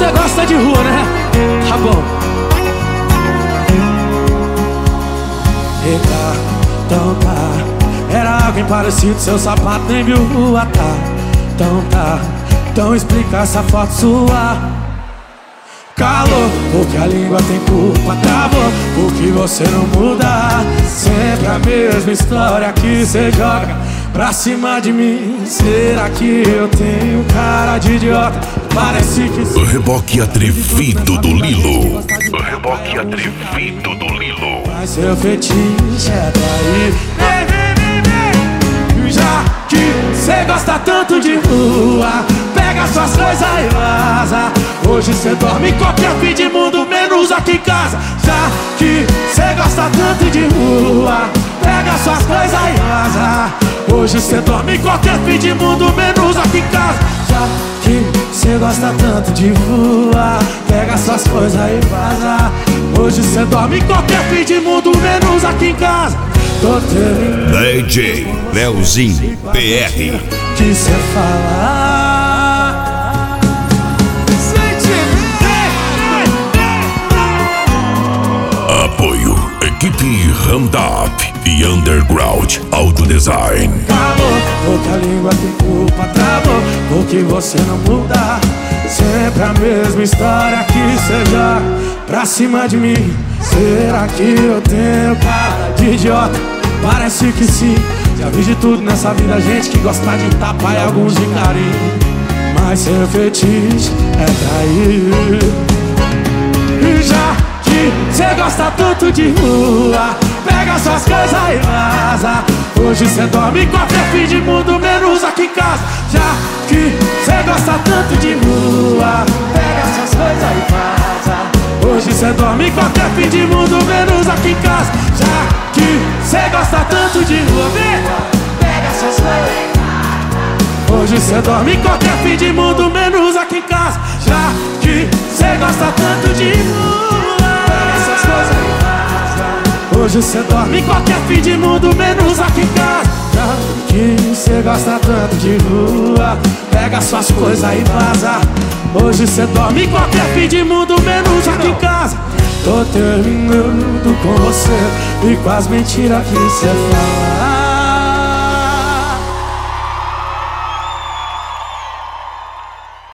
você gosta de rua, né? Tá bom. Eita, então tá. Era alguém parecido, seu sapato nem viu rua, tá. Então tá, então explica essa foto sua. Calor, porque a língua tem culpa, travou, porque você não muda. Sempre a mesma história que cê joga pra cima de mim. Será que eu tenho cara de idiota? Parece que o reboque atrevido do Lilo. O reboque atrevido do Lilo. Mas seu fetiche é trair. Já que cê gosta tanto de rua, pega suas coisas e vaza. Hoje cê dorme em qualquer fim de mundo, menos aqui em casa. Já que cê gosta tanto de rua, pega suas coisas e vaza. Hoje cê dorme em qualquer fim de mundo, menos aqui em casa. Já que cê gosta tanto de rua, pega suas coisas e vaza. Hoje cê dorme em qualquer fim de mundo, menos aqui em casa. Tô terminando DJ Leozinho PR. que cê fala. Apoio equipe Randap e Underground Auto Design. Acabou, porque a língua tem culpa, travou, porque você não muda. Sempre a mesma história que cê joga pra cima de mim. Será que eu tenho cara de idiota? Parece que sim. Já vi de tudo nessa vida, gente que gosta de tapa e alguns de carinho. Mas seu fetiche é trair. Já que cê gosta tanto de rua, pega suas coisas e vaza. Hoje cê dorme em qualquer fim de mundo, menos aqui em casa. Já que cê gosta tanto de rua, pega suas coisas e vaza. Hoje cê dorme em qualquer fim de mundo, menos aqui em casa. Já que cê gosta tanto de rua, pega suas coisas e vaza. Hoje cê dorme em qualquer fim de mundo, menos aqui em casa. Já que cê gosta tanto de rua, pega suas coisas e vaza. Hoje cê dorme em qualquer fim de mundo, menos aqui em casa. Já que cê gosta tanto de rua, pega suas coisas e vaza. Hoje cê dorme em qualquer fim de mundo, menos aqui em casa. Tô terminando com você e com as mentiras que cê fala.